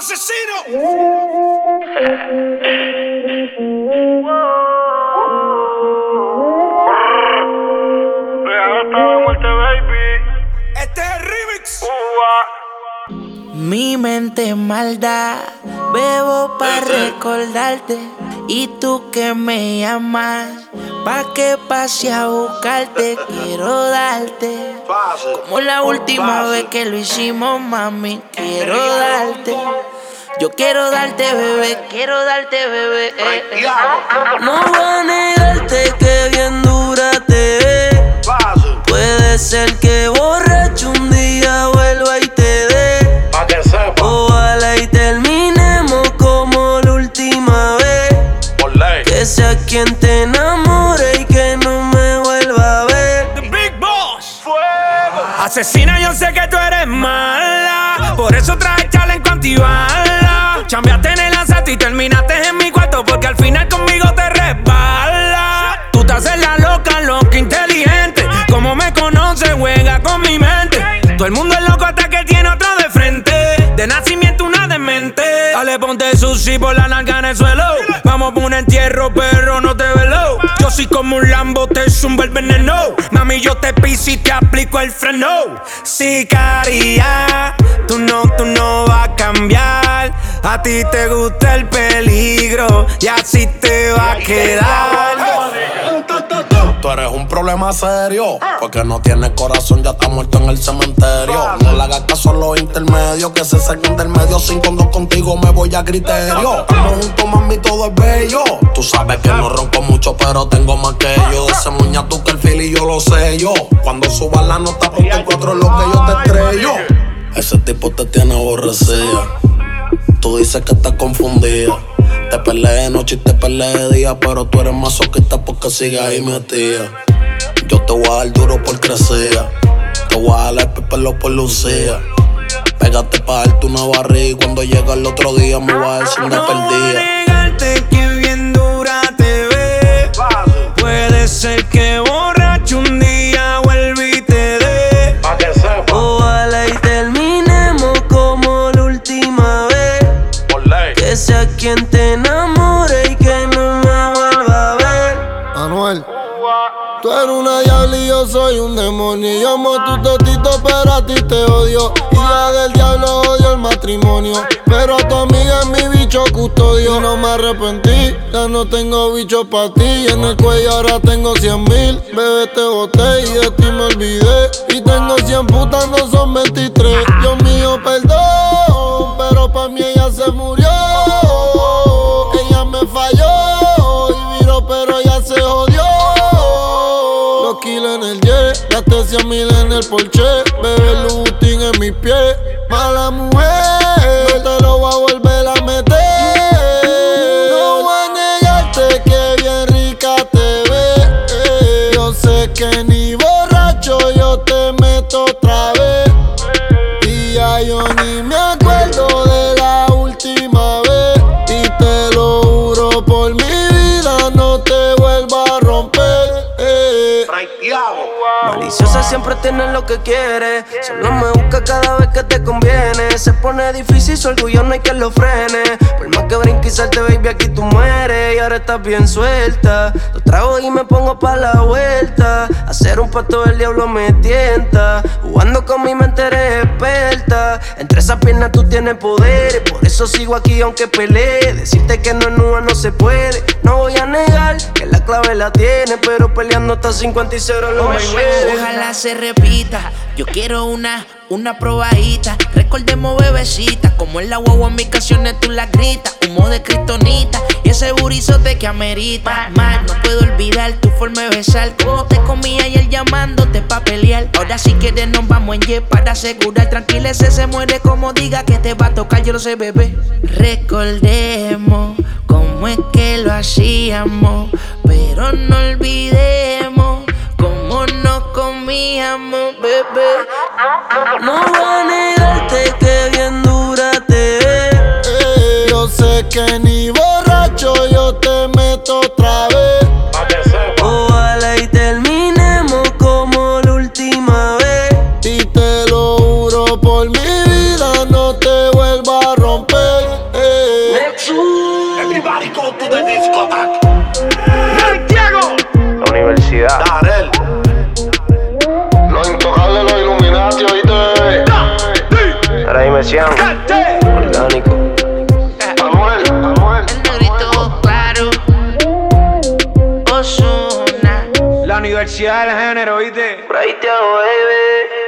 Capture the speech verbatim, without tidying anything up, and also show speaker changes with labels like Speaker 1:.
Speaker 1: asesino. Este es el remix.
Speaker 2: Mi mente es maldad, bebo pa' recordarte. Y tú que me llamas, pa' que pase a buscarte. Quiero darte, como la última vez que lo hicimos, mami. Quiero darte, yo quiero darte, bebé. Quiero darte, bebé. eh, eh. No voy a negarte que bien dura te ves. Puede ser que borracho un día vuelva y te dé.
Speaker 3: Pa' que sepa.
Speaker 2: Ojalá y terminemos como la última vez.
Speaker 3: Por ley.
Speaker 2: Que sea quien te enamore y que no me vuelva a ver.
Speaker 1: The Big Boss. Fuego. Asesina, yo sé que tú eres mala, por eso traje challenge con antibala. Chambeaste en el asalto y terminaste en mi cuarto, porque al final conmigo te resbala. Tú te haces la loca, loca, inteligente. Como me conoces, juega con mi mente. Todo el mundo es loco hasta que tiene otro de frente. De nacimiento una demente. Dale, ponte sushi por la nalga en el suelo. Vamos por un entierro, perro, no te velo. Yo soy como un Lambo, te zumba el veneno. Mami, yo te piso y te aplico el freno. Sicaria, tú no, tú no vas a cambiar. A ti te gusta el peligro y así te va a quedar.
Speaker 3: Tú eres un problema serio, porque no tienes corazón, ya está muerto en el cementerio. No le hagas caso a los intermedios, que se sacan del medio. Sin condón contigo me voy a criterio. Estamos juntos, mami, todo es bello. Tú sabes que no ronco mucho, pero tengo más que yo. De ese muña tú que el fili yo lo sé yo. Cuando subas la nota, ponte el cuatro lo que yo te estrello. Ese tipo te tiene aborrecida. Tú dices que estás confundida. Te peleé de noche y te peleé de día, pero tú eres masoquista porque sigues ahí metida. Yo te voy a dar duro por crecer. Te voy a dar el pelo por lucía. Pégate pa' darte una barriga y cuando llega el otro día me voy a dar sin de
Speaker 1: No voy a
Speaker 3: perdida.
Speaker 1: negarte que bien dura te ves. Puede ser que borracho un día vuelva y te dé.
Speaker 3: Pa' que sepa.
Speaker 2: Ojalá y terminemos como la última vez.
Speaker 3: Por ley.
Speaker 2: Que sea quien te enamore y que no me vuelva a ver.
Speaker 4: Anuel, tú eres una diabla y yo soy un demonio. Yo amo tu totito, pero a ti te odio. Hija del diablo, odio el matrimonio. Pero a tu amiga es mi bicho custodio. No me arrepentí, ya no tengo bicho pa' ti. En el cuello ahora tengo cien mil. Bebé, te boté y de ti me olvidé. Y tengo cien putas, no son veintitrés. Dios mío, perdón, pero pa' mí ella se murió. Ella me falló y viró, pero ella se jodió. Los kilos en el jet, gasté cien mil en el Porsche. Bebé, Louboutin en mis pies. Mala mujer, no te lo voy a volver a meter. No voy a negarte que bien rica te ves. Yo sé que ni borracho yo te meto otra vez. Y ya yo ni me acuerdo de la última vez. Y te lo juro por mi vida, no te vuelvo a romper. eh.
Speaker 2: Maliciosa siempre tiene lo que quiere. Solo me busca cada vez que te conviene. Se pone difícil, su orgullo no hay que lo frene. Por más que brinque y salte, baby, aquí tú mueres. Y ahora estás bien suelta. Lo trago y me pongo pa' la vuelta. Hacer un pacto del diablo me tienta. Jugando con mi mente eres experta. Entre esas piernas tú tienes poder. Por eso sigo aquí aunque pelee. Decirte que no es nua no se puede. No voy a negar que la clave la tiene, pero peleando hasta cincuenta y cero lo me Ojalá se repita. Yo quiero una, una probadita. Recordemos bebecita, como en la guagua en mis canciones tú la gritas. Humo de kriptonita y ese burizote que amerita. Más no puedo olvidar tu forma de besar. Como te comí ayer llamándote pa' pelear. Ahora si quieres nos vamos en jet para asegurar. Tranquila, ese se muere como diga que te va a tocar. Yo lo sé, bebé. Recordemos cómo es que lo hacíamos, pero no olvidemos cómo nos comíamos, bebé. No voy a negarte que bien dura te ves.
Speaker 4: Eh, yo sé que ni borracho yo te meto otra vez.
Speaker 2: Ojalá y terminemos como la última vez.
Speaker 4: Y te lo juro por mi vida, no te vuelvo a romper.
Speaker 3: Everybody go to the discotheque.
Speaker 2: Santiago. La universidad.
Speaker 3: Darel.
Speaker 4: Los intocables, los Illuminati, oíste.
Speaker 2: Ahora dime Cian. Orgánico.
Speaker 4: Manuel, Manuel.
Speaker 5: El negrito claro. Ozuna.
Speaker 2: La universidad del género, oíste. Por ahí te hago, baby.